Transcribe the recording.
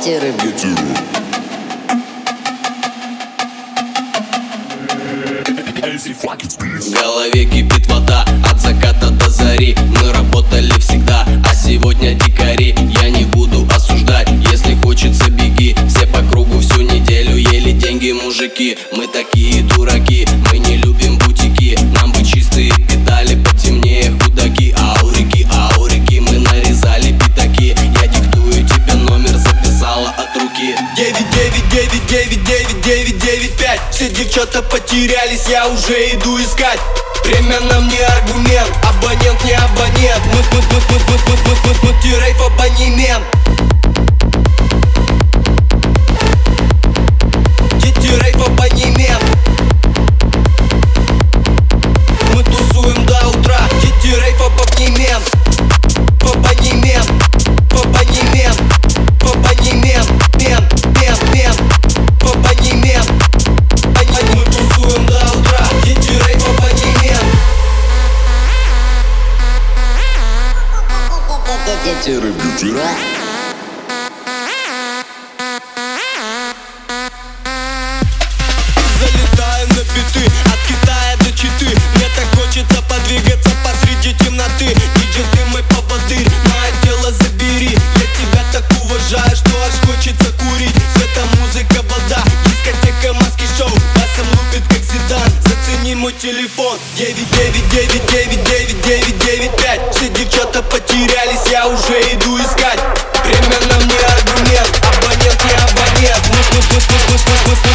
В голове кипит вода от заката до зари. Мы работали всегда, а сегодня дикари. Я не буду осуждать, если хочется беги. Все по кругу всю неделю ели деньги мужики. Мы такие дураки, мы не любим бутики. Нам бы чистые педали, потемнее худаки. А у реки мы нарезали пятаки. Я диктую тебе номер, записала от руки. 9999995. Все девчата потерялись, я уже иду искать. Время нам не аргумент, абонент не абонент. Мы рейв абонемент. Дети рейв абонемент. Мы тусуем до утра. Дети рейв абонемент. Абонемент. Абонемент. Абонемент. Абонемент. Мы тусуем до утра. Дети рейв абонемент. Залетаем на биты, от Китая до Читы. Мне так хочется подвигаться посреди темноты. Диджей, ты мой поводырь, мое тело забери. Я тебя так уважаю, что аж хочется курить. Света, музыка, вода, дискотека, маски, шоу. Басом лупит как Зидан, зацени мой телефон. 9999995. Все девчата потерялись, я уже иду искать. Время нам не аргумент, абонент не абонент.